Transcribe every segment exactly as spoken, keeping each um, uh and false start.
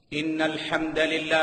إن الحمد لله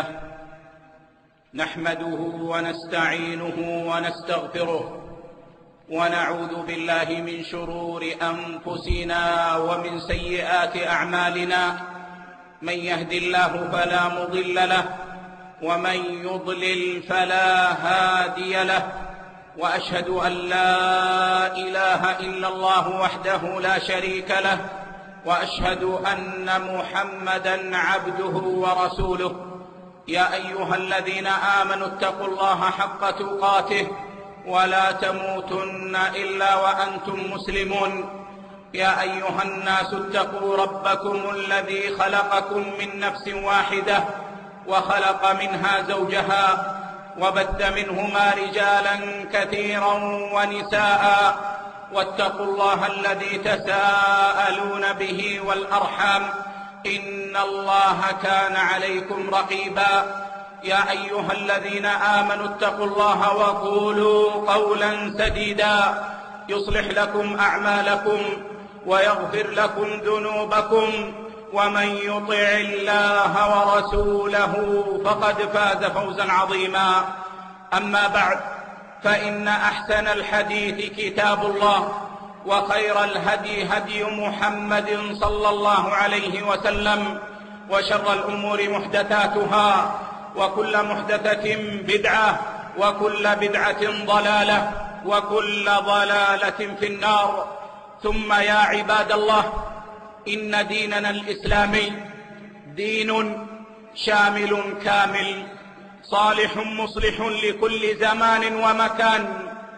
نحمده ونستعينه ونستغفره ونعوذ بالله من شرور أنفسنا ومن سيئات أعمالنا. من يهد الله فلا مضل له ومن يضلل فلا هادي له، وأشهد أن لا إله إلا الله وحده لا شريك له، وأشهد أن محمدًا عبده ورسوله. يا أيها الذين آمنوا اتقوا الله حق تقاته ولا تموتن إلا وأنتم مسلمون. يا أيها الناس اتقوا ربكم الذي خلقكم من نفس واحدة وخلق منها زوجها وبث منهما رجالا كثيرا ونساء، واتقوا الله الذي تساءلون به والأرحام إن الله كان عليكم رقيبا. يا أيها الذين آمنوا اتقوا الله وقولوا قولا سديدا يصلح لكم أعمالكم ويغفر لكم ذنوبكم، ومن يطع الله ورسوله فقد فاز فوزا عظيما. أما بعد، فإن أحسن الحديث كتاب الله، وخير الهدي هدي محمد صلى الله عليه وسلم، وشر الأمور محدثاتها، وكل محدثة بدعة، وكل بدعة ضلالة، وكل ضلالة في النار. ثم يا عباد الله، إن ديننا الإسلامي دين شامل كامل صالح مصلح لكل زمان ومكان،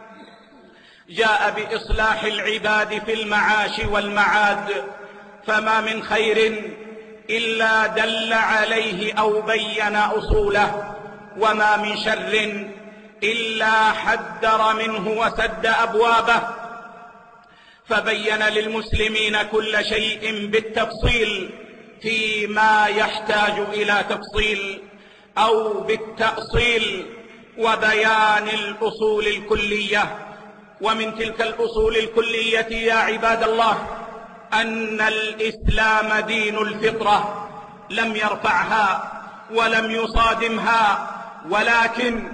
جاء بإصلاح العباد في المعاش والمعاد، فما من خير إلا دل عليه أو بين أصوله، وما من شر إلا حذر منه وسد أبوابه، فبين للمسلمين كل شيء بالتفصيل فيما يحتاج إلى تفصيل أو بالتأصيل وبيان الأصول الكلية. ومن تلك الأصول الكلية يا عباد الله أن الإسلام دين الفطرة، لم يرفعها ولم يصادمها، ولكن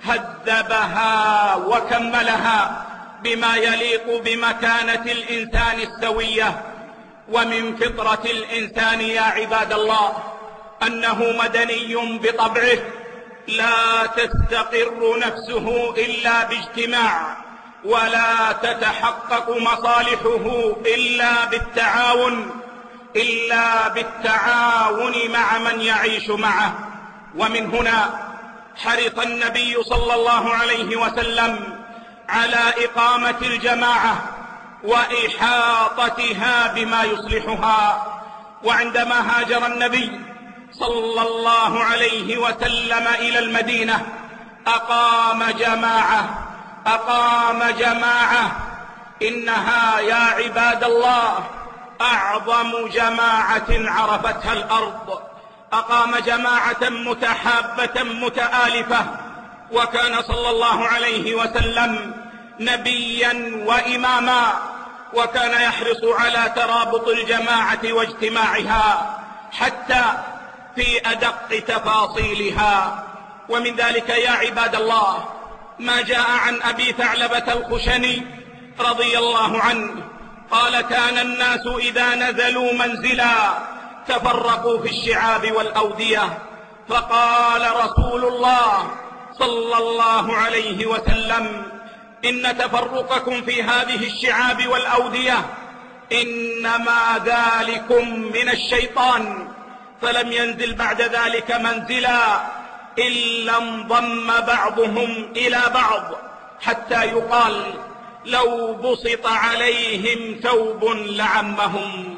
هذبها وكملها بما يليق بمكانة الإنسان السوية. ومن فطرة الإنسان يا عباد الله أنه مدني بطبعه، لا تستقر نفسه إلا باجتماع، ولا تتحقق مصالحه إلا بالتعاون إلا بالتعاون مع من يعيش معه. ومن هنا حرص النبي صلى الله عليه وسلم على إقامة الجماعة وإحاطتها بما يصلحها. وعندما هاجر النبي صلى الله عليه وسلم إلى المدينة أقام جماعة أقام جماعة إنها يا عباد الله أعظم جماعة عرفتها الأرض. أقام جماعة متحابة متآلفة، وكان صلى الله عليه وسلم نبيا وإماما، وكان يحرص على ترابط الجماعة واجتماعها حتى في أدق تفاصيلها. ومن ذلك يا عباد الله ما جاء عن أبي ثعلبة الخشني رضي الله عنه قال: كان الناس إذا نزلوا منزلا تفرقوا في الشعاب والأودية، فقال رسول الله صلى الله عليه وسلم: إن تفرقكم في هذه الشعاب والأودية إنما ذلكم من الشيطان. فلم ينزل بعد ذلك منزلا إلا انضم بعضهم إلى بعض، حتى يقال لو بسط عليهم ثوب لعمهم.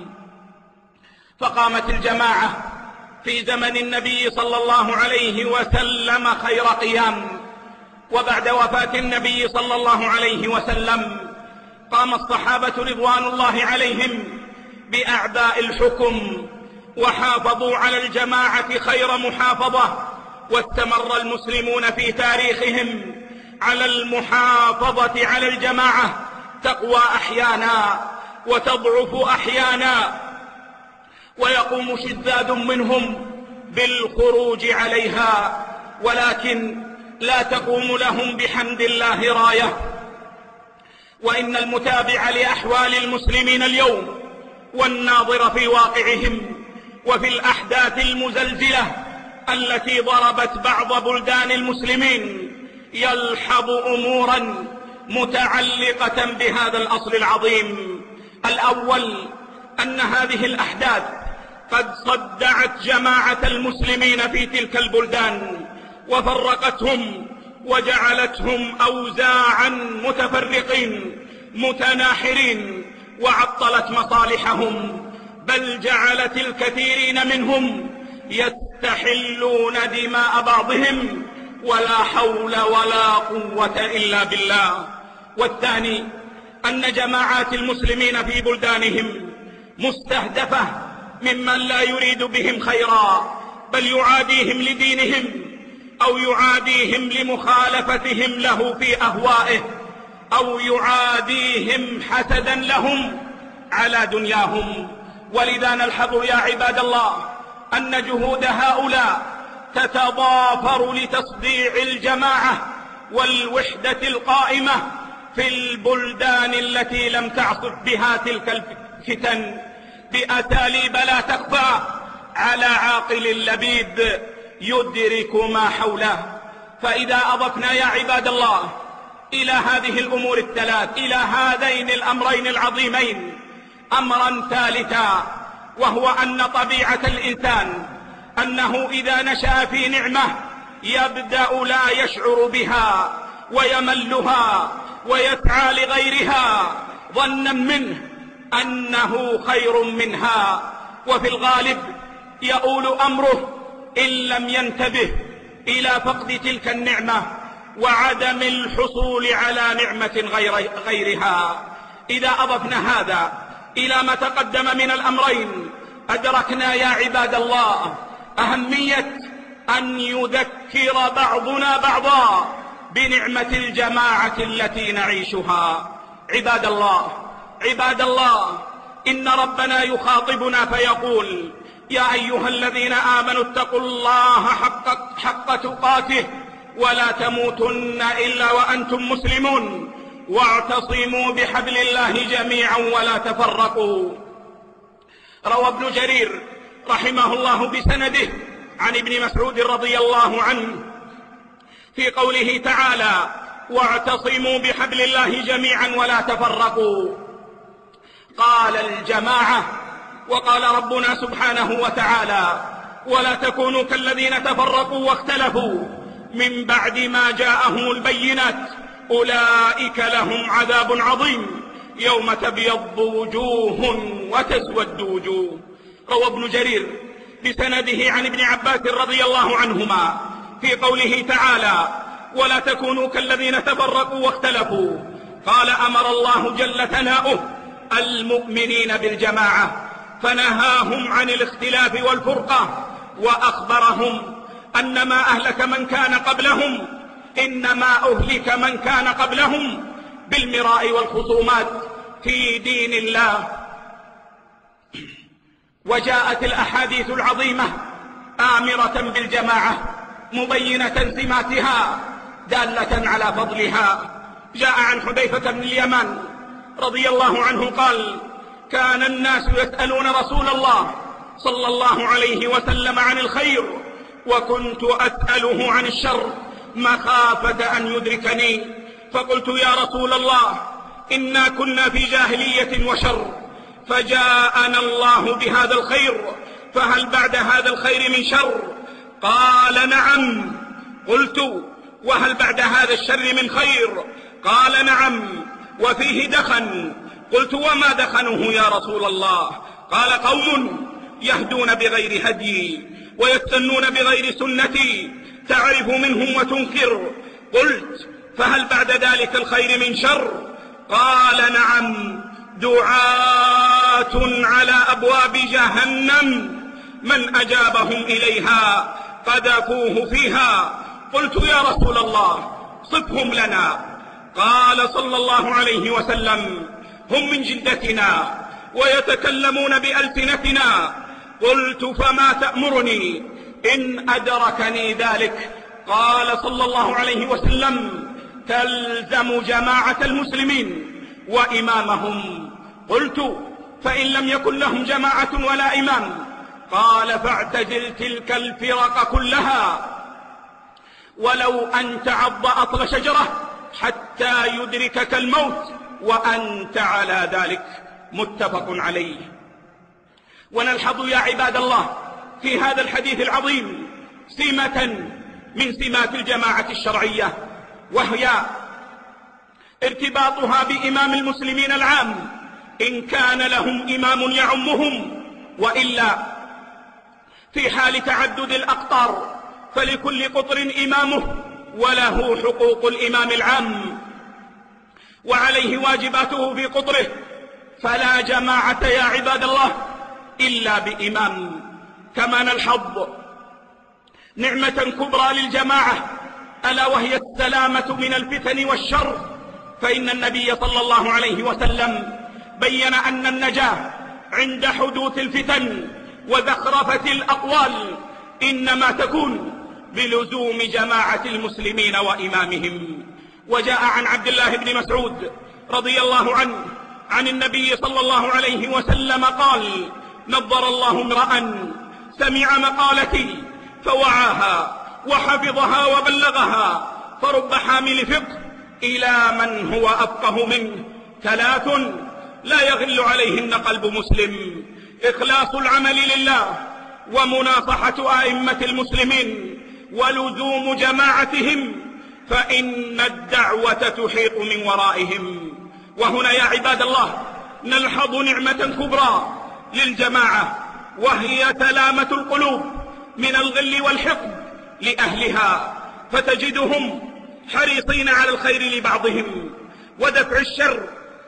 فقامت الجماعة في زمن النبي صلى الله عليه وسلم خير قيام. وبعد وفاة النبي صلى الله عليه وسلم قام الصحابة رضوان الله عليهم بأعباء الحكم، وحافظوا على الجماعة خير محافظة، واستمر المسلمون في تاريخهم على المحافظة على الجماعة، تقوى أحيانا وتضعف أحيانا، ويقوم شذاذ منهم بالخروج عليها، ولكن لا تقوم لهم بحمد الله راية. وإن المتابع لأحوال المسلمين اليوم والناظر في واقعهم وفي الأحداث المزلزلة التي ضربت بعض بلدان المسلمين يلحظ أمورا متعلقة بهذا الأصل العظيم. الأول أن هذه الأحداث قد صدعت جماعة المسلمين في تلك البلدان وفرقتهم وجعلتهم أوزاعا متفرقين متناحرين، وعطلت مصالحهم، بل جعلت الكثيرين منهم يستحلون دماء بعضهم، ولا حول ولا قوة إلا بالله. والثاني أن جماعات المسلمين في بلدانهم مستهدفة ممن لا يريد بهم خيرا، بل يعاديهم لدينهم أو يعاديهم لمخالفتهم له في أهوائه، أو يعاديهم حسدا لهم على دنياهم. ولذا نلحظ يا عباد الله أن جهود هؤلاء تتضافر لتصديع الجماعة والوحدة القائمة في البلدان التي لم تعصف بها تلك الفتن بأساليب لا تخفى على عاقل لبيب يدرك ما حوله. فإذا أضفنا يا عباد الله إلى هذه الأمور الثلاث، إلى هذين الأمرين العظيمين، أمرا ثالثا، وهو أن طبيعة الإنسان أنه إذا نشأ في نعمة يبدأ لا يشعر بها ويملها ويسعى لغيرها ظنا منه أنه خير منها، وفي الغالب يؤول أمره إن لم ينتبه إلى فقد تلك النعمة وعدم الحصول على نعمة غير غيرها. إذا أضفنا هذا إلى ما تقدم من الأمرين أدركنا يا عباد الله أهمية أن يذكر بعضنا بعضا بنعمة الجماعة التي نعيشها. عباد الله عباد الله إن ربنا يخاطبنا فيقول: يا أيها الذين آمنوا اتقوا الله حق, حق تقاته ولا تموتن إلا وأنتم مسلمون واعتصموا بحبل الله جميعا ولا تفرقوا. روى ابن جرير رحمه الله بسنده عن ابن مسعود رضي الله عنه في قوله تعالى: واعتصموا بحبل الله جميعا ولا تفرقوا. قال الجماعة، وقال ربنا سبحانه وتعالى: ولا تكونوا كالذين تفرقوا واختلفوا من بعد ما جاءهم البينات أولئك لهم عذاب عظيم يوم تبيض وجوه وتسود وجوه. روى ابن جرير بسنده عن ابن عباس رضي الله عنهما في قوله تعالى: ولا تكونوا كالذين تفرقوا واختلفوا. قال: أمر الله جل ثناؤه المؤمنين بالجماعة فنهاهم عن الاختلاف والفرقة، وأخبرهم أن ما أهلك من كان قبلهم إنما أهلك من كان قبلهم بالمراء والخصومات في دين الله. وجاءت الأحاديث العظيمة آمرة بالجماعة مبينة سماتها دالة على فضلها. جاء عن حذيفة بن اليمان رضي الله عنه قال: كان الناس يسألون رسول الله صلى الله عليه وسلم عن الخير وكنت أسأله عن الشر مخافة أن يدركني، فقلت: يا رسول الله إنا كنا في جاهلية وشر فجاءنا الله بهذا الخير فهل بعد هذا الخير من شر؟ قال: نعم. قلت: وهل بعد هذا الشر من خير؟ قال: نعم، وفيه دخن. قلت: وما دخنه يا رسول الله؟ قال: قوم يهدون بغير هدي ويستنون بغير سنتي تعرف منهم وتنكر. قلت: فهل بعد ذلك الخير من شر؟ قال: نعم، دعاة على أبواب جهنم من أجابهم إليها قذفوه فيها. قلت: يا رسول الله صفهم لنا. قال صلى الله عليه وسلم: هم من جلدتنا ويتكلمون بألسنتنا. قلت: فما تأمرني؟ إن أدركني ذلك قال صلى الله عليه وسلم تلزم جماعة المسلمين وإمامهم. قلت فإن لم يكن لهم جماعة ولا إمام؟ قال فاعتزل تلك الفرق كلها ولو أن تعض أصل شجرة حتى يدركك الموت وأنت على ذلك. متفق عليه. ونلحظ يا عباد الله في هذا الحديث العظيم سمة من سمات الجماعة الشرعية، وهي ارتباطها بإمام المسلمين العام إن كان لهم إمام يعمهم، وإلا في حال تعدد الأقطار فلكل قطر إمامه وله حقوق الإمام العام وعليه واجباته في قطره. فلا جماعة يا عباد الله إلا بإمام. كما نلحظ نعمة كبرى للجماعة ألا وهي السلامة من الفتن والشر، فإن النبي صلى الله عليه وسلم بين أن النجاة عند حدوث الفتن وزخرفة الأقوال إنما تكون بلزوم جماعة المسلمين وإمامهم. وجاء عن عبد الله بن مسعود رضي الله عنه عن النبي صلى الله عليه وسلم قال نضر الله امرأ سمع مقالتي فوعاها وحفظها وبلغها فرب حامل فقه إلى من هو أفقه منه. ثلاث لا يغل عليهن قلب مسلم: إخلاص العمل لله، ومناصحة أئمة المسلمين، ولزوم جماعتهم، فإن الدعوة تحيط من ورائهم. وهنا يا عباد الله نلحظ نعمة كبرى للجماعة، وهي سلامة القلوب من الغل والحقد لأهلها، فتجدهم حريصين على الخير لبعضهم ودفع الشر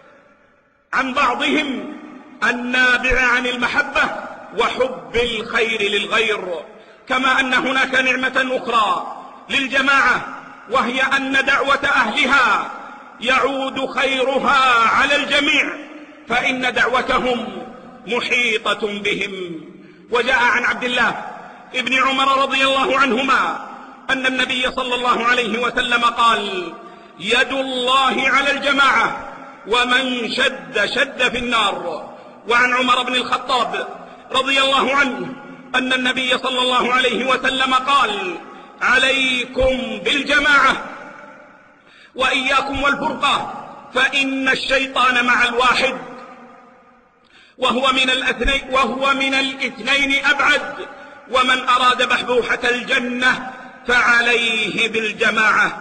عن بعضهم النابع عن المحبة وحب الخير للغير. كما أن هناك نعمة أخرى للجماعة، وهي أن دعوة أهلها يعود خيرها على الجميع، فإن دعوتهم محيطة بهم. وجاء عن عبد الله ابن عمر رضي الله عنهما أن النبي صلى الله عليه وسلم قال يد الله على الجماعة ومن شد شد في النار. وعن عمر بن الخطاب رضي الله عنه أن النبي صلى الله عليه وسلم قال عليكم بالجماعة وإياكم والفرقة فإن الشيطان مع الواحد وهو من الاثنين وهو من الاثنين أبعد، ومن أراد بحبوحة الجنة فعليه بالجماعة.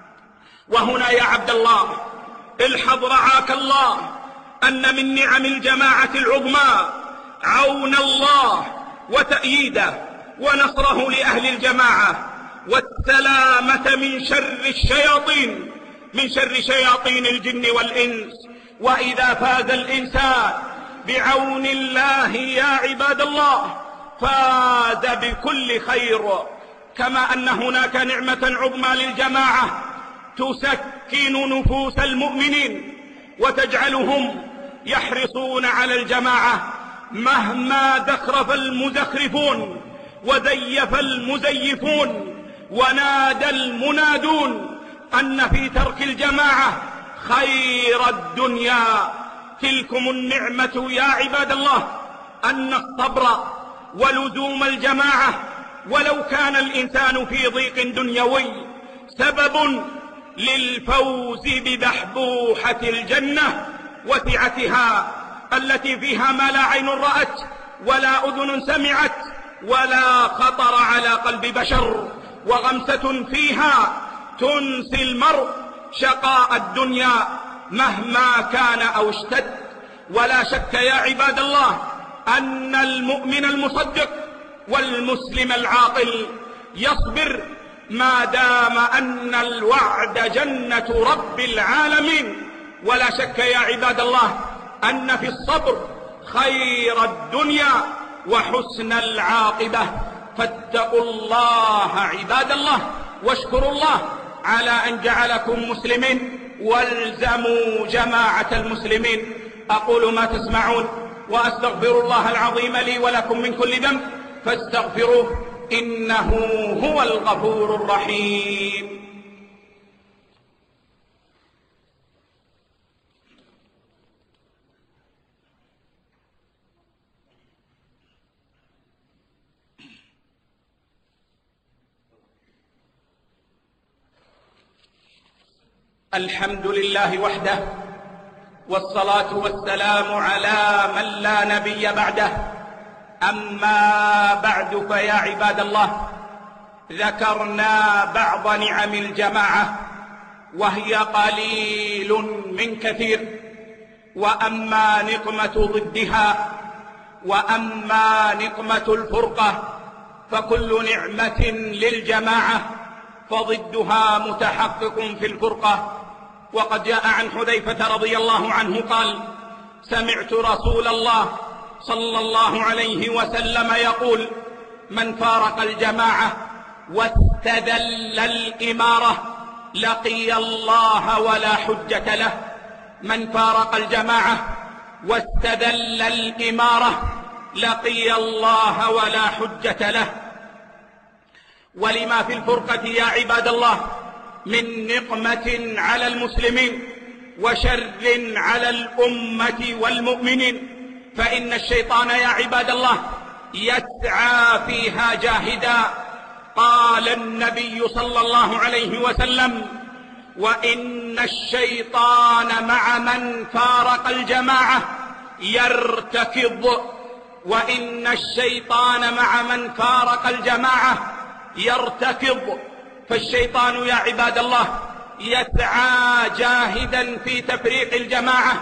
وهنا يا عبد الله الحظ رعاك الله أن من نعم الجماعة العظمى عون الله وتأييده ونصره لأهل الجماعة والسلامة من شر الشياطين من شر شياطين الجن والإنس. وإذا فاز الإنسان بعون الله يا عباد الله فاز بكل خير. كما أن هناك نعمة عظمى للجماعة تسكن نفوس المؤمنين وتجعلهم يحرصون على الجماعة مهما زخرف المزخرفون وزيف المزيفون ونادى المنادون أن في ترك الجماعة خير الدنيا. تلكم النعمة يا عباد الله أن الصبر ولزوم الجماعة ولو كان الإنسان في ضيق دنيوي سبب للفوز ببحبوحة الجنة وسعتها التي فيها ما لا عين رأت ولا أذن سمعت ولا خطر على قلب بشر، وغمسة فيها تنسي المرء شقاء الدنيا مهما كان أو اشتد. ولا شك يا عباد الله أن المؤمن المصدق والمسلم العاقل يصبر ما دام أن الوعد جنة رب العالمين. ولا شك يا عباد الله أن في الصبر خير الدنيا وحسن العاقبة. فاتقوا الله عباد الله واشكروا الله على أن جعلكم مسلمين والزموا جماعة المسلمين. أقول ما تسمعون وأستغفر الله العظيم لي ولكم من كل ذنب فاستغفروه إنه هو الغفور الرحيم. الحمد لله وحده، والصلاة والسلام على من لا نبي بعده. أما بعد، فيا عباد الله، ذكرنا بعض نعم الجماعة وهي قليل من كثير، وأما نقمة ضدها وأما نقمة الفرقة فكل نعمة للجماعة فضدها متحقق في الفرقة. وقد جاء عن حذيفة رضي الله عنه قال: سمعت رسول الله صلى الله عليه وسلم يقول: من فارق الجماعة واستدل الإمارة لقي الله ولا حجة له. من فارق الجماعة واستدل الإمارة لقي الله ولا حجة له. ولما في الفرقة يا عباد الله من نقمة على المسلمين وشر على الأمة والمؤمنين، فإن الشيطان يا عباد الله يسعى فيها جاهدا. قال النبي صلى الله عليه وسلم: وإن الشيطان مع من فارق الجماعة يرتكض. وإن الشيطان مع من فارق الجماعة يرتكض. فالشيطان يا عباد الله يسعى جاهدا في تفريق الجماعة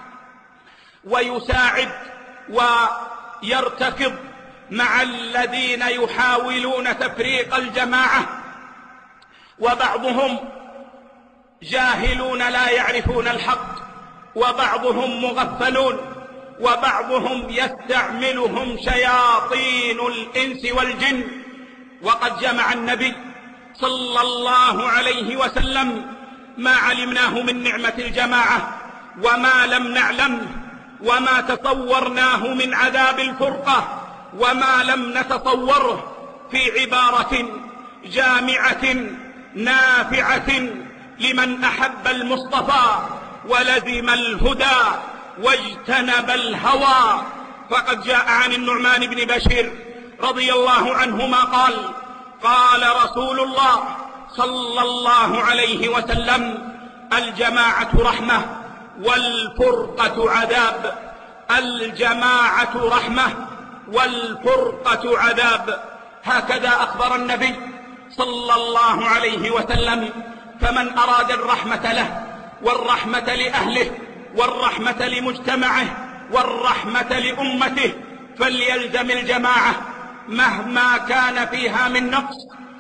ويساعد ويرتكض مع الذين يحاولون تفريق الجماعة، وبعضهم جاهلون لا يعرفون الحق، وبعضهم مغفلون، وبعضهم يستعملهم شياطين الإنس والجن. وقد جمع النبي صلى الله عليه وسلم ما علمناه من نعمة الجماعة وما لم نعلمه، وما تصورناه من عذاب الفرقة وما لم نتصوره، في عبارة جامعة نافعة لمن أحب المصطفى ولزم الهدى واجتنب الهوى. فقد جاء عن النعمان بن بشير رضي الله عنهما قال: قال رسول الله صلى الله عليه وسلم: الجماعة رحمة والفرقة عذاب. الجماعة رحمة والفرقة عذاب. هكذا أخبر النبي صلى الله عليه وسلم. فمن أراد الرحمة له والرحمة لأهله والرحمة لمجتمعه والرحمة لأمته فليلزم الجماعة مهما كان فيها من نقص،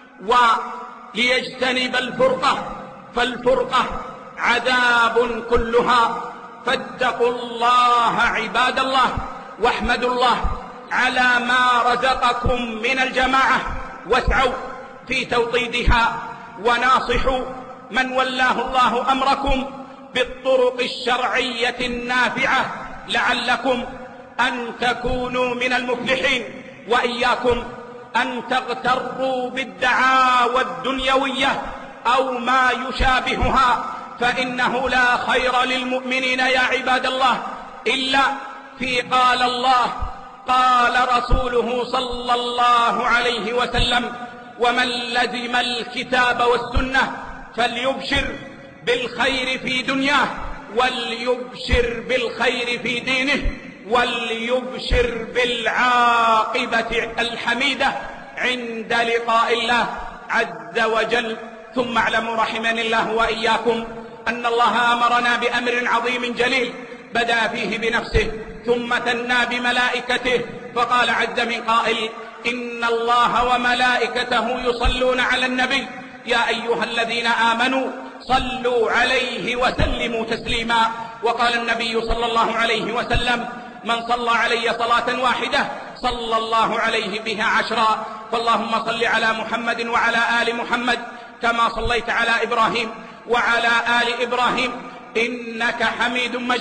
وليجتنب الفرقة، فالفرقة عذاب كلها. فاتقوا الله عباد الله، واحمدوا الله على ما رزقكم من الجماعة، واسعوا في توطيدها، وناصحوا من ولاه الله أمركم بالطرق الشرعية النافعة لعلكم أن تكونوا من المفلحين. وإياكم أن تغتروا بالدعاوى الدنيوية أو ما يشابهها، فإنه لا خير للمؤمنين يا عباد الله إلا في قال الله قال رسوله صلى الله عليه وسلم. ومن لزم الكتاب والسنة فليبشر بالخير في دنياه، وليبشر بالخير في دينه، وليبشر بالعاقبة الحميدة عند لقاء الله عز وجل. ثم اعلموا رحمني الله وإياكم أن الله أمرنا بأمر عظيم جليل بدأ فيه بنفسه ثم ثنى بملائكته، فقال عز من قائل: إن الله وملائكته يصلون على النبي يا أيها الذين آمنوا صلوا عليه وسلموا تسليما. وقال النبي صلى الله عليه وسلم: من صلى علي صلاة واحدة صلى الله عليه بها عشرا. فاللهم صل على محمد وعلى آل محمد كما صليت على إبراهيم وعلى آل إبراهيم إنك حميد مجيد.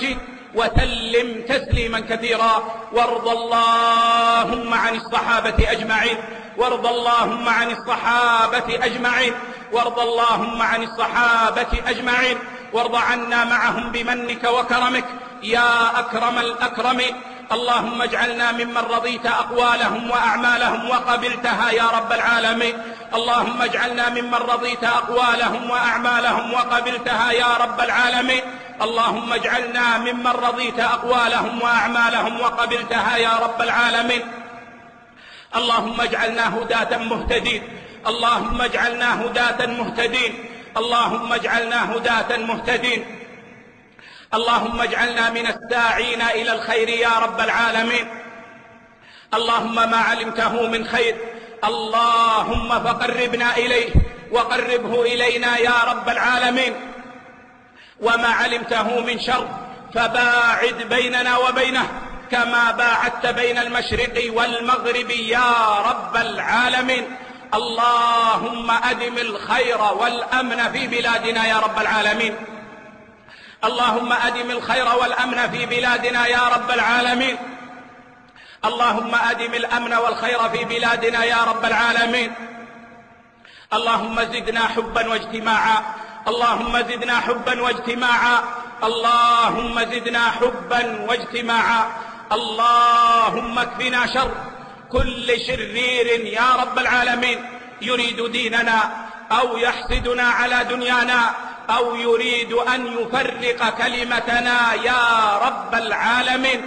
وسلم تسليما كثيرا. وارض اللهم عن الصحابة أجمعين وارض اللهم عن الصحابة أجمعين وارض اللهم عن الصحابة أجمعين وارض عنا معهم بمنك وكرمك يا أكرم الأكرمين. اللهم اجعلنا ممن رضيت أقوالهم وأعمالهم وقبلتها يا رب العالمين. اللهم اجعلنا ممن رضيت أقوالهم وأعمالهم وقبلتها يا رب العالمين. اللهم اجعلنا ممن رضيت أقوالهم وأعمالهم وقبلتها يا رب العالمين. اللهم اجعلنا هداة مهتدين اللهم اجعلنا هداة مهتدين اللهم اجعلنا هداة مهتدين. اللهم اجعلنا من الساعين إلى الخير يا رب العالمين. اللهم ما علمته من خير اللهم فقربنا إليه وقربه إلينا يا رب العالمين، وما علمته من شر فباعد بيننا وبينه كما باعدت بين المشرق والمغرب يا رب العالمين. اللهم أدم الخير والأمن في بلادنا يا رب العالمين. اللهم أدم الخير والأمن في بلادنا يا رب العالمين. اللهم أدم الأمن والخير في بلادنا يا رب العالمين. اللهم زدنا حبا واجتماعا اللهم زدنا حبا واجتماعا اللهم زدنا حبا واجتماعا. اللهم اكفنا شر كل شرير يا رب العالمين يريد ديننا أو يحسدنا على دنيانا أو يريد أن يفرق كلمتنا يا رب العالمين.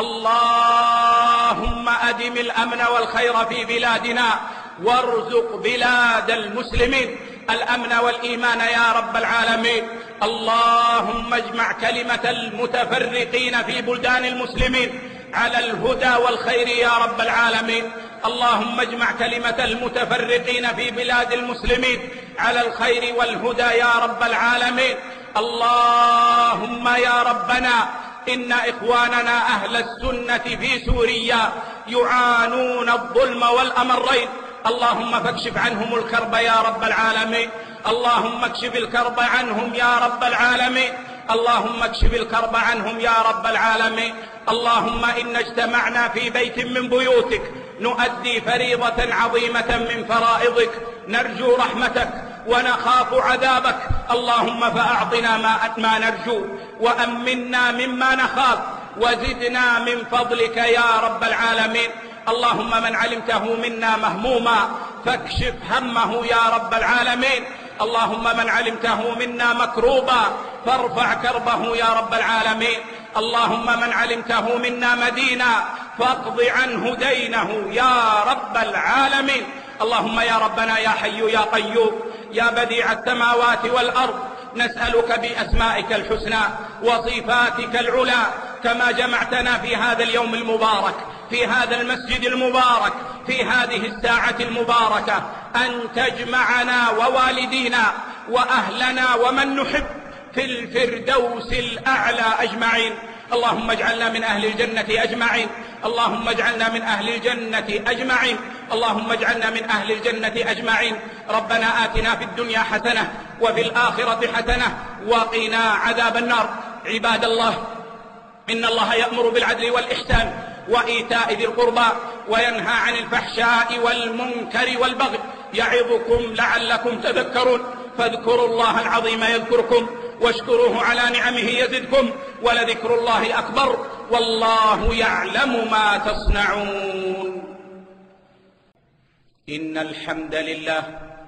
اللهم أدم الأمن والخير في بلادنا وارزق بلاد المسلمين الأمن والإيمان يا رب العالمين. اللهم اجمع كلمة المتفرقين في بلدان المسلمين على الهدى والخير يا رب العالمين. اللهم اجمع كلمة المتفرقين في بلاد المسلمين على الخير والهدى يا رب العالمين. اللهم يا ربنا إن إخواننا أهل السنة في سوريا يعانون الظلم والأمرين. اللهم فاكشف عنهم الكرب يا رب العالمين. اللهم اكشف الكرب عنهم يا رب العالمين. اللهم اكشف الكرب عنهم يا رب العالمين. اللهم إنا اجتمعنا في بيت من بيوتك نؤدي فريضة عظيمة من فرائضك، نرجو رحمتك ونخاف عذابك. اللهم فأعطنا ما ما نرجو وأمنا مما نخاف وزدنا من فضلك يا رب العالمين. اللهم من علمته منا مهموما فاكشف همه يا رب العالمين. اللهم من علمته منا مكروبا فارفع كربه يا رب العالمين. اللهم من علمته منا مدينا فاقض عنه دينه يا رب العالمين. اللهم يا ربنا يا حي يا قيوم يا بديع السماوات والأرض نسألك بأسمائك الحسنى وصفاتك العلى كما جمعتنا في هذا اليوم المبارك في هذا المسجد المبارك في هذه الساعة المباركة أن تجمعنا ووالدينا وأهلنا ومن نحب في الفردوس الأعلى أجمعين. اللهم اجعلنا من أهل الجنة أجمعين. اللهم اجعلنا من أهل الجنة أجمعين. اللهم اجعلنا من أهل الجنة أجمعين. ربنا آتنا في الدنيا حسنة وفي الآخرة حسنة وقنا عذاب النار. عباد الله، إن الله يأمر بالعدل والإحسان وإيتاء ذي القربى وينهى عن الفحشاء والمنكر والبغي يعظكم لعلكم تذكرون. فاذكروا الله العظيم يذكركم واشكروه على نعمه يزدكم ولذكر الله أكبر والله يعلم ما تصنعون. إن الحمد لله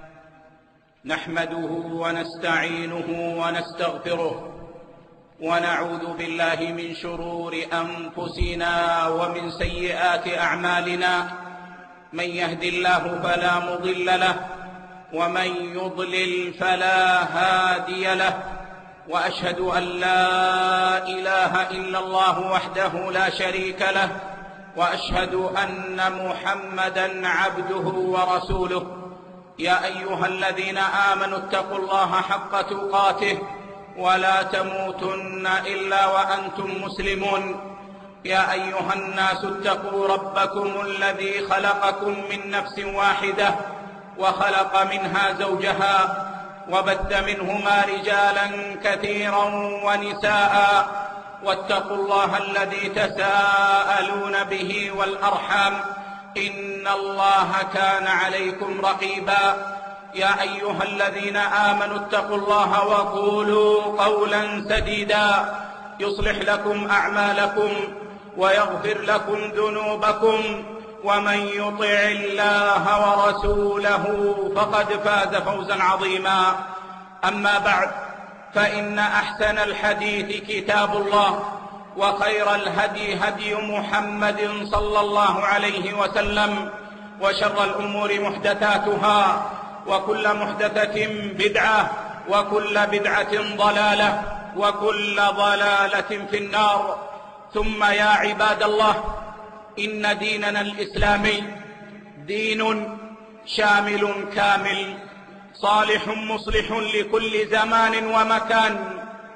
نحمده ونستعينه ونستغفره ونعوذ بالله من شرور أنفسنا ومن سيئات أعمالنا. من يهد الله فلا مضل له ومن يضلل فلا هادي له. وأشهد أن لا إله إلا الله وحده لا شريك له وأشهد أن محمدا عبده ورسوله. يا أيها الذين آمنوا اتقوا الله حق تقاته ولا تموتن إلا وأنتم مسلمون. يا أيها الناس اتقوا ربكم الذي خلقكم من نفس واحدة وخلق منها زوجها وبث منهما رجالا كثيرا ونساء واتقوا الله الذي تساءلون به والأرحام إن الله كان عليكم رقيبا. يا أيها الذين آمنوا اتقوا الله وقولوا قولا سديدا يصلح لكم أعمالكم ويغفر لكم ذنوبكم ومن يطع الله ورسوله فقد فاز فوزا عظيما. أما بعد، فإن أحسن الحديث كتاب الله، وخير الهدي هدي محمد صلى الله عليه وسلم، وشر الأمور محدثاتها، وكل محدثة بدعة، وكل بدعة ضلالة، وكل ضلالة في النار. ثم يا عباد الله، إن ديننا الإسلامي دين شامل كامل صالح مصلح لكل زمان ومكان،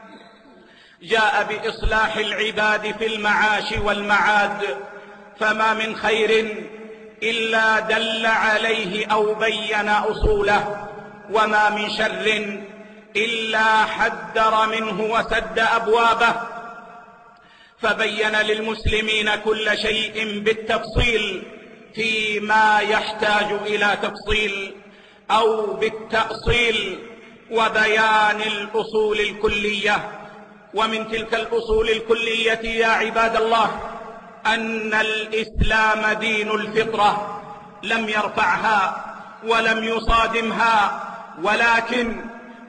جاء بإصلاح العباد في المعاش والمعاد، فما من خير إلا دل عليه أو بين أصوله، وما من شر إلا حذر منه وسد أبوابه، فبين للمسلمين كل شيء بالتفصيل فيما يحتاج إلى تفصيل أو بالتأصيل وبيان الأصول الكلية. ومن تلك الأصول الكلية يا عباد الله أن الإسلام دين الفطرة، لم يرفعها ولم يصادمها، ولكن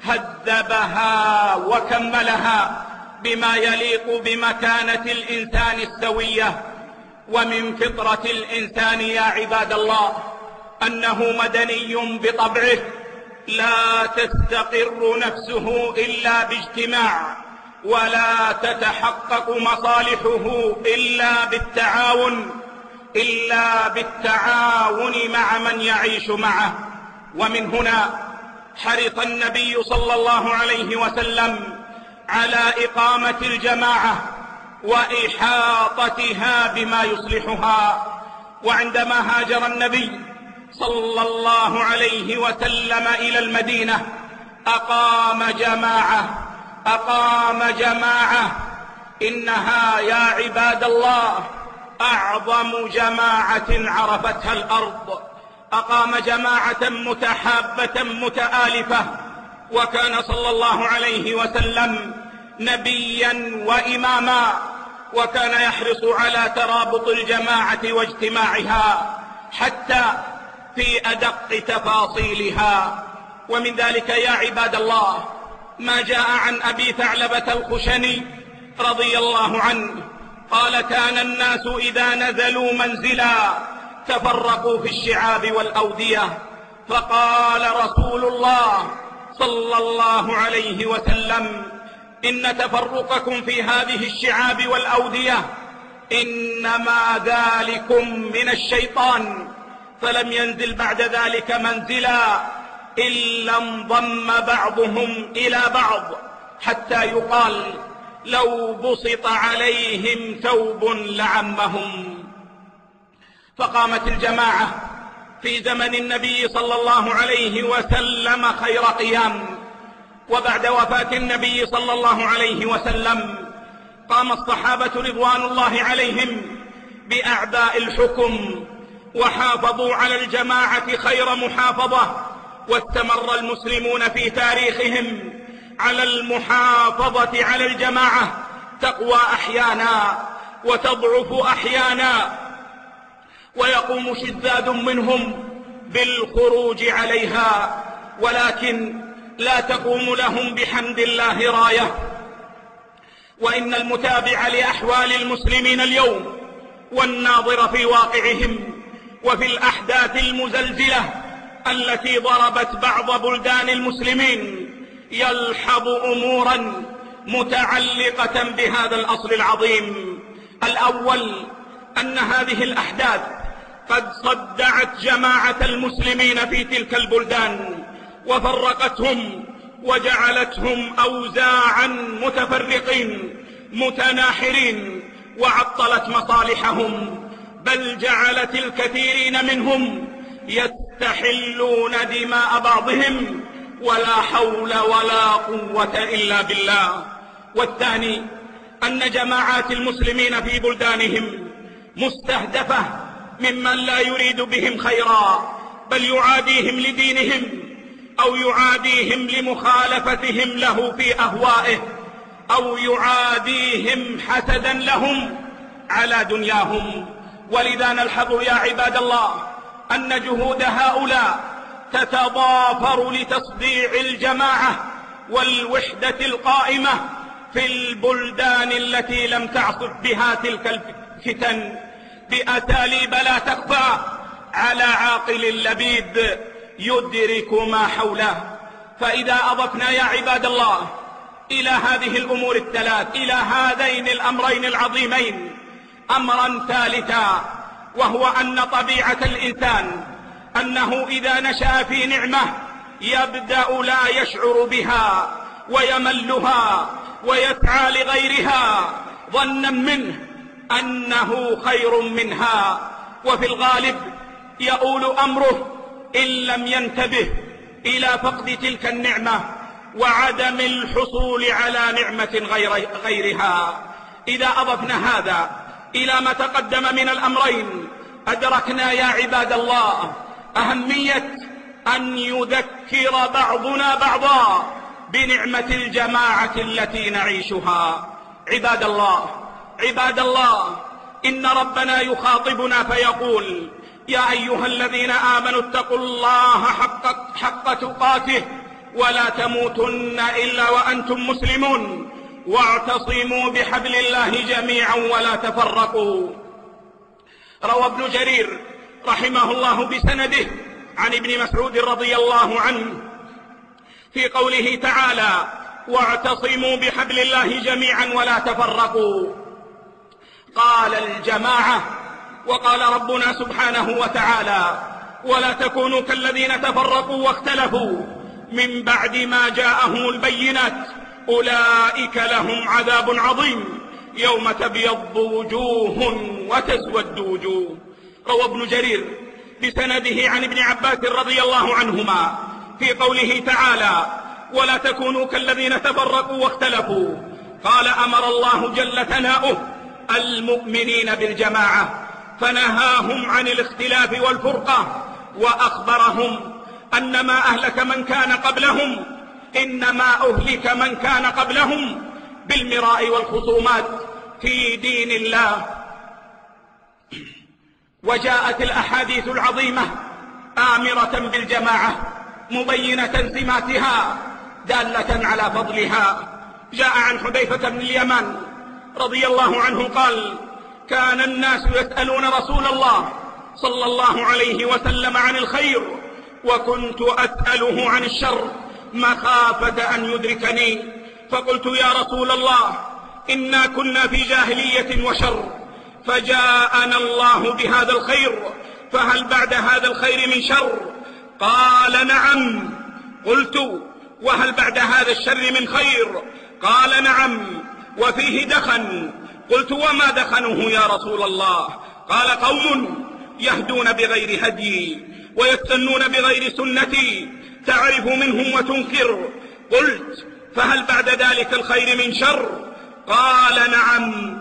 هذبها وكملها بما يليق بمكانة الإنسان السوية. ومن فطرة الإنسان يا عباد الله أنه مدني بطبعه، لا تستقر نفسه إلا باجتماع، ولا تتحقق مصالحه إلا بالتعاون إلا بالتعاون مع من يعيش معه. ومن هنا حرص النبي صلى الله عليه وسلم على إقامة الجماعة وإحاطتها بما يصلحها. وعندما هاجر النبي صلى الله عليه وسلم إلى المدينة أقام جماعة أقام جماعة إنها يا عباد الله أعظم جماعة عرفتها الأرض. أقام جماعة متحابة متآلفة، وكان صلى الله عليه وسلم نبيا وإماما، وكان يحرص على ترابط الجماعة واجتماعها حتى في أدق تفاصيلها. ومن ذلك يا عباد الله ما جاء عن أبي ثعلبة الخشني رضي الله عنه قال: كان الناس إذا نزلوا منزلا تفرقوا في الشعاب والأودية، فقال رسول الله صلى الله عليه وسلم: إن تفرقكم في هذه الشعاب والأودية إنما ذلكم من الشيطان. فلم ينزل بعد ذلك منزلا إلا انضم بعضهم إلى بعض، حتى يقال لو بسط عليهم ثوب لعمهم. فقامت الجماعة في زمن النبي صلى الله عليه وسلم خير قيام. وبعد وفاة النبي صلى الله عليه وسلم قام الصحابة رضوان الله عليهم بأعباء الحكم، وحافظوا على الجماعة خير محافظة، واستمر المسلمون في تاريخهم على المحافظة على الجماعة، تقوى أحيانا وتضعف أحيانا، ويقوم شذاذ منهم بالخروج عليها، ولكن لا تقوم لهم بحمد الله راية. وإن المتابع لأحوال المسلمين اليوم والناظر في واقعهم وفي الأحداث المزلزلة التي ضربت بعض بلدان المسلمين يلحظ أمورا متعلقة بهذا الأصل العظيم. الأول أن هذه الأحداث قد صدعت جماعة المسلمين في تلك البلدان وفرقتهم وجعلتهم أوزاعا متفرقين متناحرين، وعطلت مصالحهم، بل جعلت الكثيرين منهم يستحلون دماء بعضهم، ولا حول ولا قوة إلا بالله. والثاني أن جماعات المسلمين في بلدانهم مستهدفة ممن لا يريد بهم خيرا، بل يعاديهم لدينهم أو يعاديهم لمخالفتهم له في أهوائه، أو يعاديهم حسدا لهم على دنياهم. ولذا نلحظ يا عباد الله أن جهود هؤلاء تتضافر لتصديع الجماعة والوحدة القائمة في البلدان التي لم تعصف بها تلك الفتن بأساليب لا تخفى على عاقل لبيب يدرك ما حوله. فإذا أضفنا يا عباد الله إلى هذه الأمور الثلاث، إلى هذين الأمرين العظيمين، أمرا ثالثا، وهو أن طبيعة الإنسان أنه إذا نشأ في نعمة يبدأ لا يشعر بها ويملها ويسعى لغيرها ظنا منه أنه خير منها، وفي الغالب يؤول أمره إن لم ينتبه إلى فقد تلك النعمة وعدم الحصول على نعمة غير غيرها. إذا أضفنا هذا إلى ما تقدم من الأمرين أدركنا يا عباد الله أهمية أن يذكر بعضنا بعضا بنعمة الجماعة التي نعيشها. عباد الله عباد الله إن ربنا يخاطبنا فيقول: يا أيها الذين آمنوا اتقوا الله حق, حق تقاته ولا تموتن إلا وأنتم مسلمون واعتصموا بحبل الله جميعا ولا تفرقوا. روى ابن جرير رحمه الله بسنده عن ابن مسعود رضي الله عنه في قوله تعالى: واعتصموا بحبل الله جميعا ولا تفرقوا. قال الجماعة، وقال ربنا سبحانه وتعالى: ولا تكونوا كالذين تفرقوا واختلفوا من بعد ما جاءهم البينات أولئك لهم عذاب عظيم يوم تبيض وجوه وتسود وجوه. روى ابن جرير بسنده عن ابن عباس رضي الله عنهما في قوله تعالى: ولا تكونوا كالذين تفرقوا واختلفوا. قال: أمر الله جل ثناؤه المؤمنين بالجماعة فنهاهم عن الاختلاف والفرقة، وأخبرهم أن ما أهلك من كان قبلهم إنما أهلك من كان قبلهم بالمراء والخصومات في دين الله. وجاءت الأحاديث العظيمة آمرة بالجماعة مبينة سماتها دالة على فضلها. جاء عن حذيفة بن اليمان رضي الله عنه قال: كان الناس يسألون رسول الله صلى الله عليه وسلم عن الخير وكنت أسأله عن الشر مخافة أن يدركني، فقلت: يا رسول الله إنا كنا في جاهلية وشر فجاءنا الله بهذا الخير فهل بعد هذا الخير من شر؟ قال: نعم. قلت: وهل بعد هذا الشر من خير؟ قال: نعم، وفيه دخن. قلت: وما دخنه يا رسول الله؟ قال: قوم يهدون بغير هدي ويستنون بغير سنتي تعرف منهم وتنكر. قلت: فهل بعد ذلك الخير من شر؟ قال: نعم،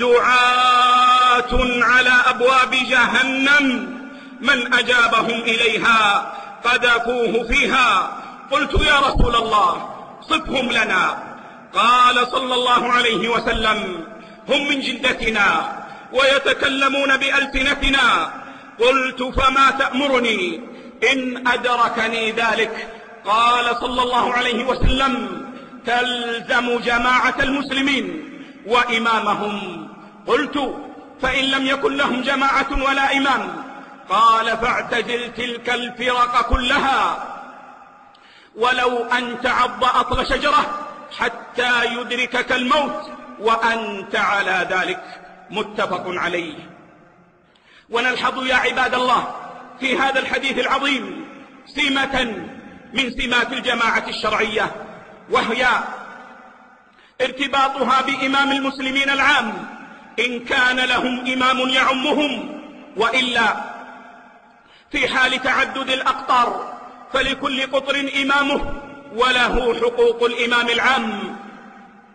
دعاة على أبواب جهنم من أجابهم إليها قذفوه فيها. قلت: يا رسول الله صفهم لنا. قال صلى الله عليه وسلم: هم من جلدتنا ويتكلمون بألسنتنا. قلت: فما تأمرني إن أدركني ذلك؟ قال صلى الله عليه وسلم: تلزم جماعة المسلمين وإمامهم. قلت: فإن لم يكن لهم جماعة ولا إمام؟ قال: فاعتزل تلك الفرق كلها ولو أن تعض أصل شجرة حتى يدركك الموت وأنت على ذلك. متفق عليه. ونلحظ يا عباد الله في هذا الحديث العظيم سمة من سمات الجماعة الشرعية، وهي ارتباطها بإمام المسلمين العام إن كان لهم إمام يعمهم، وإلا في حال تعدد الأقطار فلكل قطر إمامه وله حقوق الإمام العام.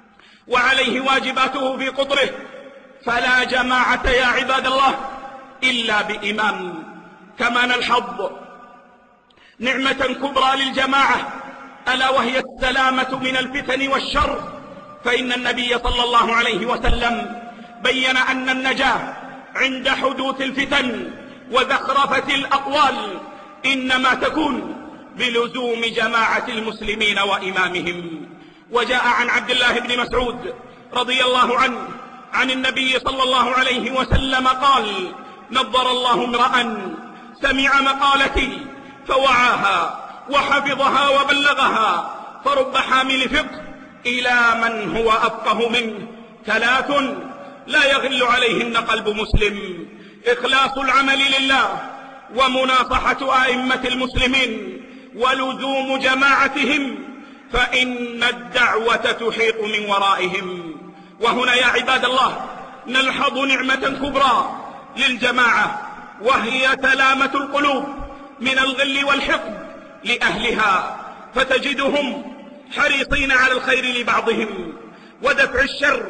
وعليه واجباته في قطره، فلا جماعة يا عباد الله إلا بإمام. كما نلحظ نعمة كبرى للجماعة ألا وهي السلامة من الفتن والشر، فإن النبي صلى الله عليه وسلم بين أن النجاة عند حدوث الفتن وزخرفة الأقوال إنما تكون بلزوم جماعة المسلمين وإمامهم. وجاء عن عبد الله بن مسعود رضي الله عنه عن النبي صلى الله عليه وسلم قال: نضر الله امرأ سمع مقالتي فوعاها وحفظها وبلغها، فرب حامل فقه إلى من هو أفقه منه. ثلاث لا يغل عليهن قلب مسلم: إخلاص العمل لله، ومناصحة أئمة المسلمين، ولزوم جماعتهم، فإن الدعوة تحيط من ورائهم. وهنا يا عباد الله نلحظ نعمة كبرى للجماعة، وهي سلامة القلوب من الغل والحقد لأهلها، فتجدهم حريصين على الخير لبعضهم ودفع الشر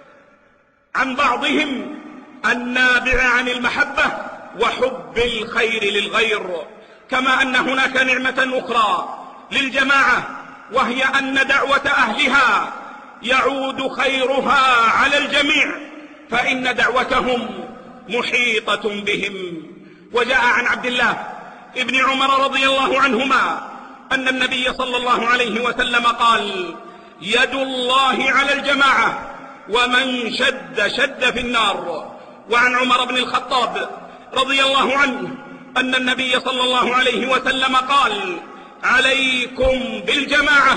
عن بعضهم، النابع عن المحبة وحب الخير للغير. كما أن هناك نعمة أخرى للجماعة، وهي أن دعوة أهلها يعود خيرها على الجميع، فإن دعوتهم محيطة بهم. وجاء عن عبد الله ابن عمر رضي الله عنهما أن النبي صلى الله عليه وسلم قال: يد الله على الجماعة، ومن شد شد في النار. وعن عمر بن الخطاب رضي الله عنه أن النبي صلى الله عليه وسلم قال: عليكم بالجماعة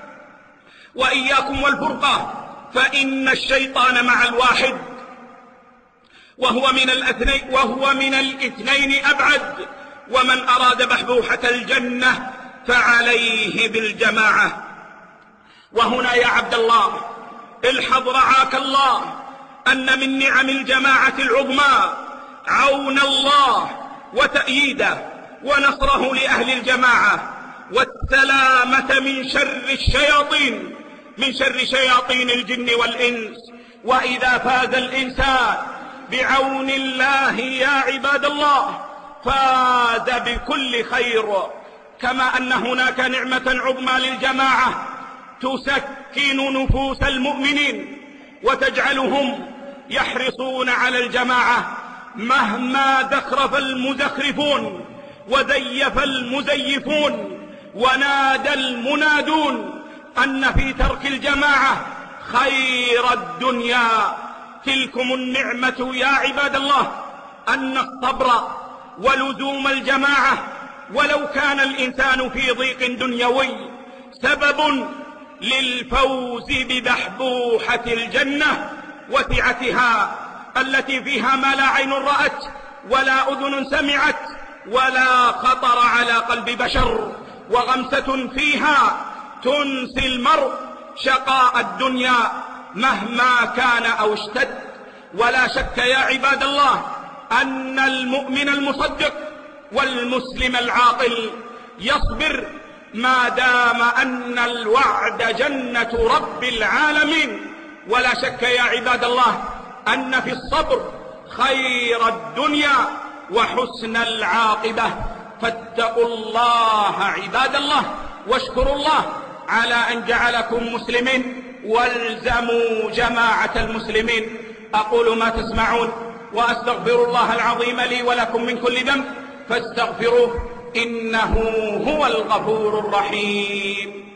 وإياكم والفرقة، فإن الشيطان مع الواحد وهو من الاثنين وهو من الاثنين أبعد، ومن أراد بحبوحة الجنة فعليه بالجماعة. وهنا يا عبد الله الحظ رعاك الله أن من نعم الجماعة العظمى عون الله وتأييده ونصره لأهل الجماعة، والسلامة من شر الشياطين من شر شياطين الجن والإنس. وإذا فاز الإنسان بعون الله يا عباد الله فاز بكل خير. كما أن هناك نعمة عظمى للجماعة تسكن نفوس المؤمنين وتجعلهم يحرصون على الجماعة مهما زخرف المزخرفون وزيف المزيفون ونادى المنادون أن في ترك الجماعة خير الدنيا. تلكم النعمة يا عباد الله أن الصبر ولزوم الجماعة ولو كان الإنسان في ضيق دنيوي سبب للفوز ببحبوحة الجنة وسعتها التي فيها ما لا عين رأت ولا أذن سمعت ولا خطر على قلب بشر، وغمسة فيها تنسي المرء شقاء الدنيا مهما كان أو اشتد. ولا شك يا عباد الله أن المؤمن المصدق والمسلم العاقل يصبر ما دام أن الوعد جنة رب العالمين. ولا شك يا عباد الله أن في الصبر خير الدنيا وحسن العاقبة. فاتقوا الله عباد الله واشكروا الله على أن جعلكم مسلمين، والزموا جماعة المسلمين. أقول ما تسمعون وأستغفر الله العظيم لي ولكم من كل ذنب فاستغفروه إنه هو الغفور الرحيم.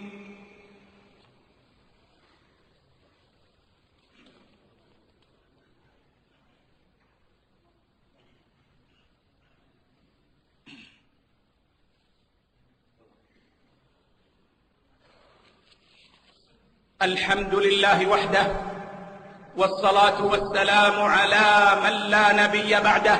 الحمد لله وحده، والصلاة والسلام على من لا نبي بعده.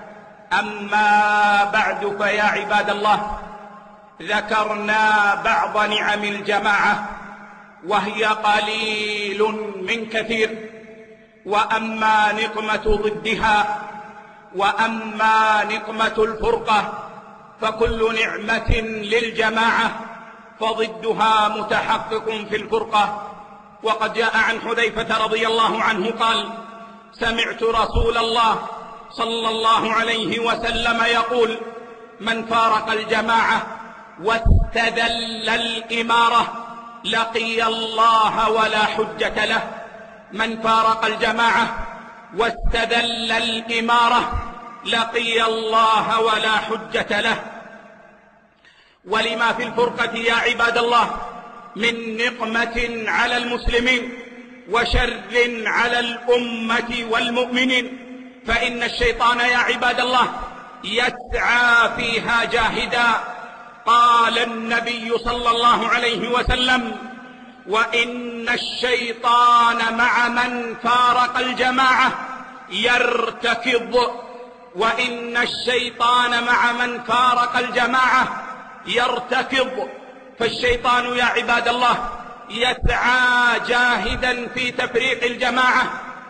أما بعد فيا عباد الله، ذكرنا بعض نعم الجماعة وهي قليل من كثير، وأما نقمة ضدها وأما نقمة الفرقة فكل نعمة للجماعة فضدها متحقق في الفرقة. وقد جاء عن حذيفة رضي الله عنه قال: سمعت رسول الله صلى الله عليه وسلم يقول: من فارق الجماعة واستذل الإمارة لقي الله ولا حجة له. من فارق الجماعة واستذل الإمارة لقي الله ولا حجة له. ولما في الفرقة يا عباد الله من نقمة على المسلمين وشر على الأمة والمؤمنين، فإن الشيطان يا عباد الله يسعى فيها جاهدا. قال النبي صلى الله عليه وسلم: وإن الشيطان مع من فارق الجماعة يرتكض. وإن الشيطان مع من فارق الجماعة يرتكض. فالشيطان يا عباد الله يسعى جاهدا في تفريق الجماعة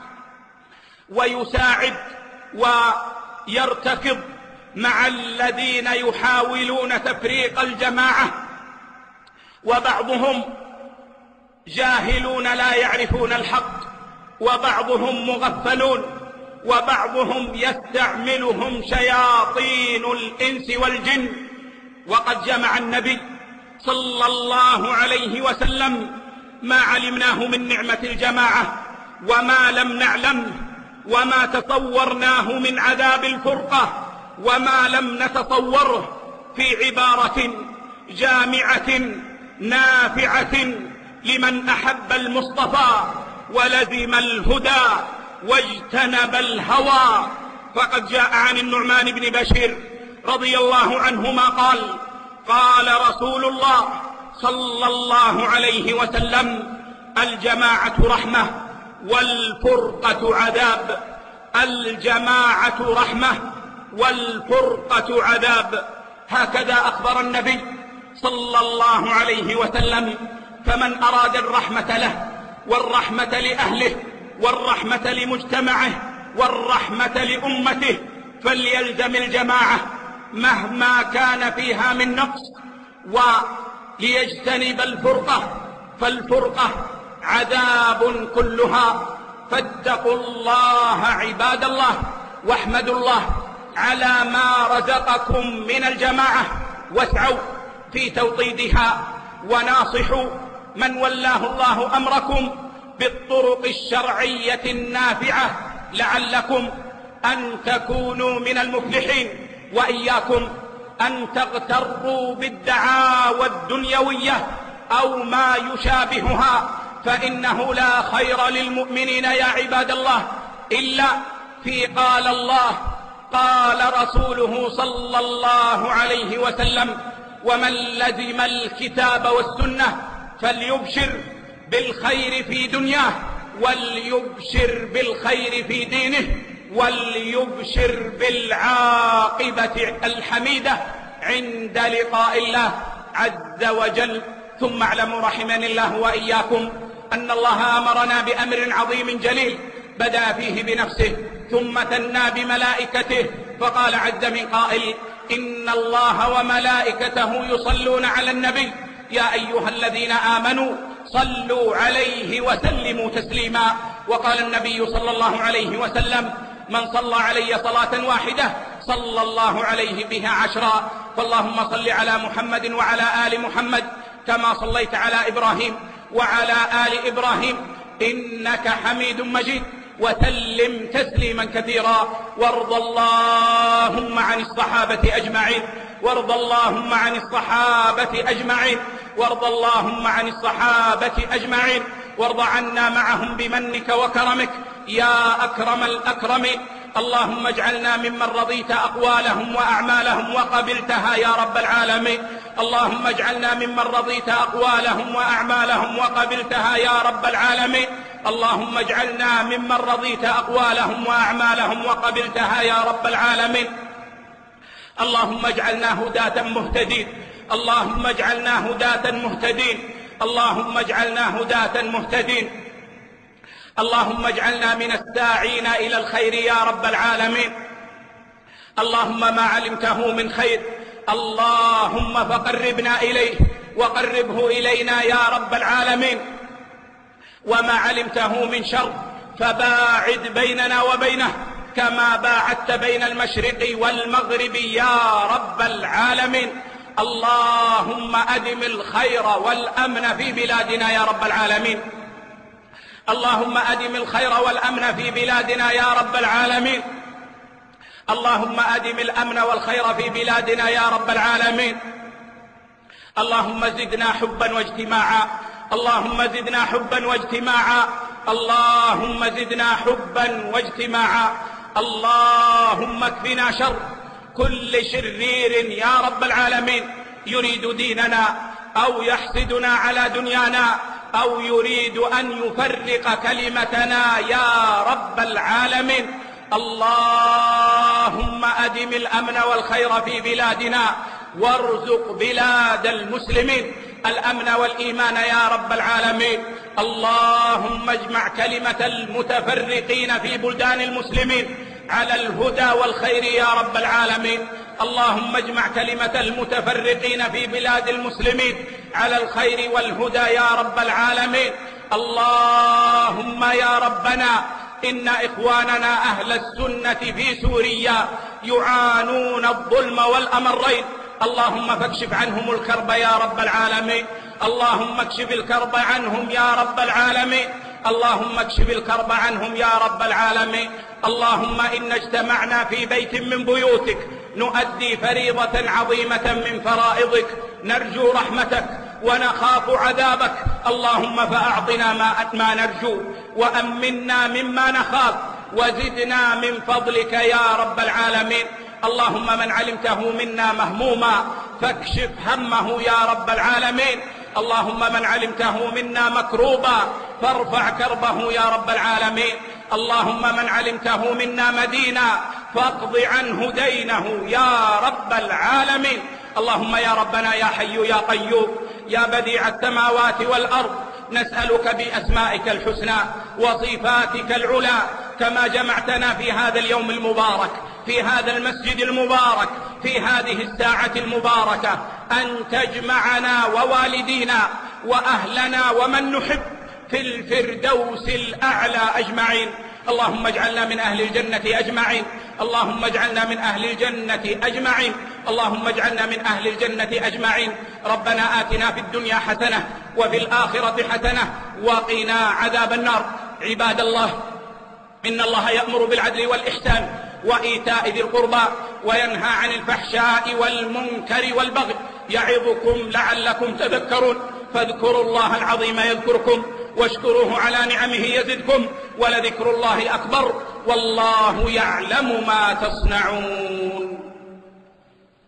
ويساعد ويرتكض مع الذين يحاولون تفريق الجماعة، وبعضهم جاهلون لا يعرفون الحق، وبعضهم مغفلون، وبعضهم يستعملهم شياطين الإنس والجن. وقد جمع النبي صلى الله عليه وسلم ما علمناه من نعمة الجماعة وما لم نعلم، وما تصورناه من عذاب الفرقة وما لم نتصوره، في عبارة جامعة نافعة لمن أحب المصطفى ولزم الهدى واجتنب الهوى. فقد جاء عن النعمان بن بشير رضي الله عنهما قال: قال رسول الله صلى الله عليه وسلم: الجماعة رحمة والفرقة عذاب. الجماعة رحمة والفرقة عذاب. هكذا أخبر النبي صلى الله عليه وسلم. فمن أراد الرحمة له والرحمة لأهله والرحمة لمجتمعه والرحمة لأمته فليلزم الجماعة مهما كان فيها من نقص، وليجتنب الفرقة، فالفرقة عذاب كلها. فاتقوا الله عباد الله، واحمدوا الله على ما رزقكم من الجماعة، واسعوا في توطيدها، وناصحوا من ولاه الله أمركم بالطرق الشرعية النافعة لعلكم أن تكونوا من المفلحين. وإياكم أن تغتروا بالدعاوى الدنيوية أو ما يشابهها، فإنه لا خير للمؤمنين يا عباد الله إلا في قال الله قال رسوله صلى الله عليه وسلم. ومن لزم الكتاب والسنة فليبشر بالخير في دنياه، وليبشر بالخير في دينه، وليبشر بالعاقبة الحميدة عند لقاء الله عز وجل. ثم اعلموا رحمني الله وإياكم أن الله أمرنا بأمر عظيم جليل بدأ فيه بنفسه ثم ثنى بملائكته، فقال عز من قائل: إن الله وملائكته يصلون على النبي يا أيها الذين آمنوا صلوا عليه وسلموا تسليما. وقال النبي صلى الله عليه وسلم: من صلى علي صلاة واحدة صلى الله عليه بها عشرا. فاللهم صل على محمد وعلى آل محمد كما صليت على إبراهيم وعلى آل إبراهيم إنك حميد مجيد، وسلم تسليما كثيرا. وارض اللهم عن الصحابة أجمعين، وارض اللهم عن الصحابة أجمعين، وارض اللهم عن الصحابة أجمعين، وارض عنا معهم بمنك وكرمك يا أكرم الأكرمين. اللهم اجعلنا ممن رضيت أقوالهم وأعمالهم وقبلتها يا رب العالمين. اللهم اجعلنا ممن رضيت أقوالهم وأعمالهم وقبلتها يا رب العالمين. اللهم اجعلنا ممن رضيت أقوالهم وأعمالهم وقبلتها يا رب العالمين. اللهم اجعلنا هداة مهتدين، اللهم اجعلنا هداة مهتدين، اللهم اجعلنا هداة مهتدين. اللهم اجعلنا من الساعين إلى الخير يا رب العالمين. اللهم ما علمته من خير اللهم فقربنا إليه وقربه إلينا يا رب العالمين. وما علمته من شر فباعد بيننا وبينه كما باعدت بين المشرق والمغرب يا رب العالمين. اللهم أدم الخير والأمن في بلادنا يا رب العالمين. اللهم أدم الخير والأمن في بلادنا يا رب العالمين. اللهم أدم الأمن والخير في بلادنا يا رب العالمين. اللهم زدنا حبا واجتماعا. اللهم زدنا حبا واجتماعا. اللهم زدنا حبا واجتماعا. اللهم اكفنا شر كل شرير يا رب العالمين يريد ديننا أو يحسدنا على دنيانا أو يريد أن يفرق كلمتنا يا رب العالمين. اللهم أدم الأمن والخير في بلادنا وارزق بلاد المسلمين الأمن والإيمان يا رب العالمين. اللهم اجمع كلمة المتفرقين في بلدان المسلمين على الهدى والخير يا رب العالمين. اللهم اجمع كلمة المتفرقين في بلاد المسلمين على الخير والهدى يا رب العالمين. اللهم يا ربنا إن إخواننا أهل السنة في سوريا يعانون الظلم والأمرين. اللهم فاكشف عنهم الكرب يا رب العالمين. اللهم اكشف الكرب عنهم يا رب العالمين. اللهم اكشف الكرب عنهم يا رب العالمين. اللهم إنا اجتمعنا في بيت من بيوتك نؤدي فريضة عظيمة من فرائضك، نرجو رحمتك ونخاف عذابك. اللهم فأعطنا ما ما نرجو وأمنا مما نخاف وزدنا من فضلك يا رب العالمين. اللهم من علمته منا مهموما فاكشف همه يا رب العالمين. اللهم من علمته منا مكروبا فارفع كربه يا رب العالمين. اللهم من علمته منا مدينا فاقض عنه دينه يا رب العالمين. اللهم يا ربنا يا حي يا قيوم يا بديع السماوات والأرض نسألك بأسمائك الحسنى وصفاتك العلى كما جمعتنا في هذا اليوم المبارك في هذا المسجد المبارك في هذه الساعة المباركة أن تجمعنا ووالدينا وأهلنا ومن نحب في الفردوس الأعلى أجمعين. اللهم اجعلنا من أهل الجنة أجمعين. اللهم اجعلنا من أهل الجنة أجمعين. اللهم اجعلنا من أهل الجنة أجمعين. ربنا آتنا في الدنيا حسنة وفي الآخرة حسنة وقنا عذاب النار. عباد الله، إن الله يأمر بالعدل والإحسان وإيتاء ذي القربى وينهى عن الفحشاء والمنكر والبغي يعظكم لعلكم تذكرون. فاذكروا الله العظيم يذكركم واشكروه على نعمه يزدكم ولذكر الله أكبر والله يعلم ما تصنعون.